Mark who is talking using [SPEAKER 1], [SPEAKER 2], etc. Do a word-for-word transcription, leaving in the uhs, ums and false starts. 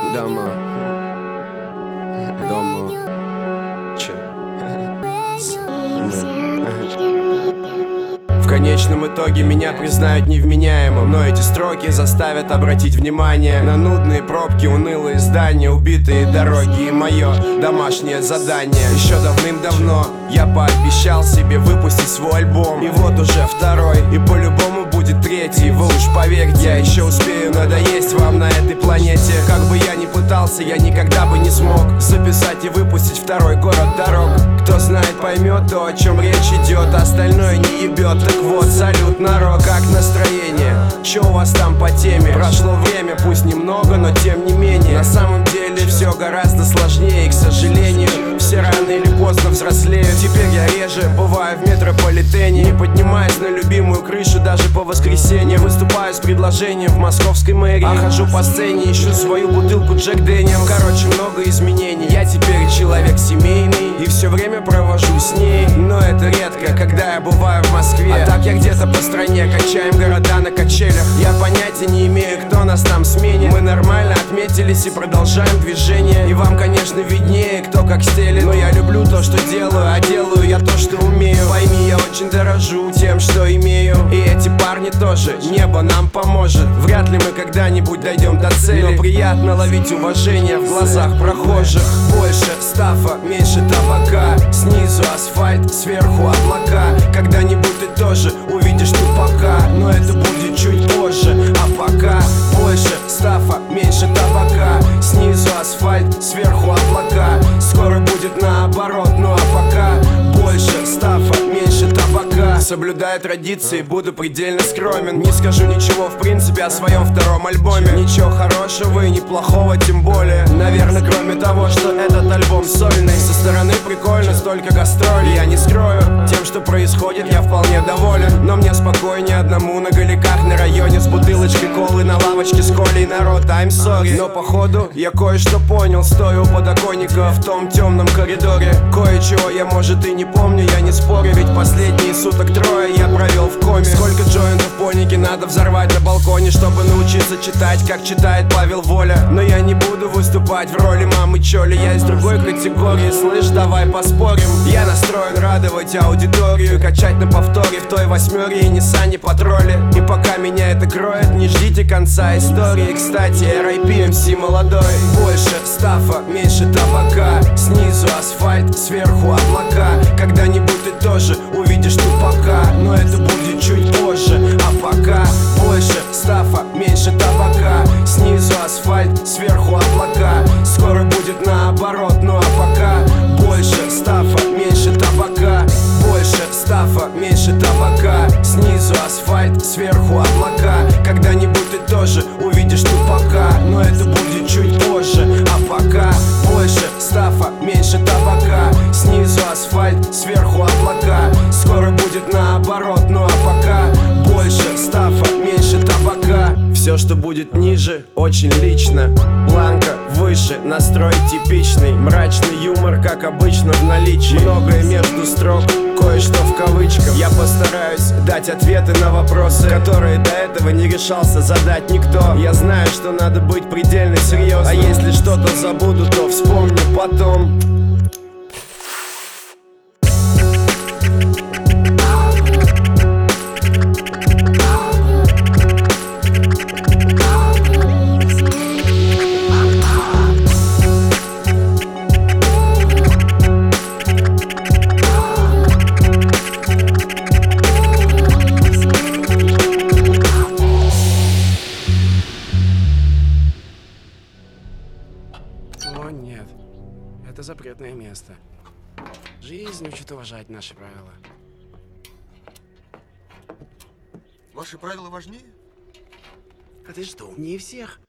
[SPEAKER 1] Дома. Дома. Че? В конечном итоге меня признают невменяемым, но эти строки заставят обратить внимание на нудные пробки, унылые здания, убитые дороги и мое домашнее задание. Еще давным-давно я пообещал себе выпустить свой альбом, и вот уже второй, и по-любому будет третий. Вы уж поверьте, я еще успею надоесть вам на этой планете. Как бы я ни пытался, я никогда бы не смог записать и выпустить второй город дорог. Кто знает, поймет то, о чем речь идет, остальное не ебет. Так вот, салют, народ, как настроение? Че у вас там по теме? Прошло время, пусть немного, но тем не менее. На самом деле все гораздо сложнее, и, к сожалению, все рано или поздно взрослеют. Теперь я реже бываю в метрополитене, не поднимаюсь на любимую крышу даже по воскресеньям. Выступаю с предложением в московской мэрии, а хожу по сцене, ищу свою бутылку Джек Дэниелс. Короче, много изменений, я теперь человек семейный и все время провожу с ней. Но это редко, когда я бываю в Москве, а так я где-то по стране, качаем города на качелях. Я понятия не имею, кто нас там сменит. Мы нормально отметились и продолжаем движение. И вам, конечно, виднее, кто как стелит, но я люблю то, что делаю, а делаю я то, что умею. Пойми, я очень дорожу тем, что имею, и эти парни тоже, небо нам поможет. Вряд ли мы когда-нибудь дойдем до цели, но приятно ловить уважение в глазах прохожих. Больше стафа, меньше табака, снизу асфальт, сверху облака. Когда-нибудь ты тоже увидишь тупака, но это будет чуть позже. А пока больше стафа, меньше табака, снизу асфальт, сверху облака. Скоро будет наоборот, ну а пока больше стафа, меньше табака. Соблюдая традиции, буду предельно скромен. Не скажу ничего в принципе о своем втором альбоме. Ничего хорошего и неплохого тем более. Наверное, кроме того, что этот альбом сольный. Со стороны прикольно, столько гастролей. Я не скрою, тем, что происходит, я вполне доволен. Но мне спокойнее одному на галиках на районе с бутылочкой колы на лавочке с колей. Народ, I'm sorry, но походу я кое-что понял, стоя у подоконника в том темном коридоре. Кое-чего я, может, и не помню, я не спорю, ведь последние суток трое я провел в коме. Сколько джойнтов поники надо взорвать на балконе, чтобы научиться читать, как читает Павел Воля. Но я не буду выступать в роли мамы Чоли, я из другой категории, слышь, давай поспорим. Я настроен радовать аудиторию, качать на повторе в той восьмере и Ниссане Патроле. И пока меня это кроет, не ждите конца истории. Кстати, эр ай пи эм си молодой. Больше стафа, меньше табака, снизу асфальт, сверху облака. Когда-нибудь ты тоже увидишь тупака, но это будет чуть позже. А пока больше стафа, меньше табака, снизу асфальт, сверху облака. Скоро будет наоборот, ну а пока больше стафа, меньше табака. Больше стафа, меньше табака, снизу асфальт, сверху облака. Когда-нибудь ты тоже увидишь тупака, но это будет чуть позже. А пока больше стафа, меньше табака, снизу асфальт, сверху облака. Скоро будет наоборот, ну а пока больше стафа, меньше табака. Все, что будет ниже, очень лично. Планка выше, настрой типичный. Мрачный юмор, как обычно, в наличии. Многое между строк, кое-что в кавычках. Я постараюсь дать ответы на вопросы, которые до этого не решался задать никто. Я знаю, что надо быть предельно серьезным, а если что-то забуду, то вспомню потом.
[SPEAKER 2] О, нет. Это запретное место. Жизнь учит уважать наши правила.
[SPEAKER 3] Ваши правила важнее?
[SPEAKER 2] А ты что, не всех?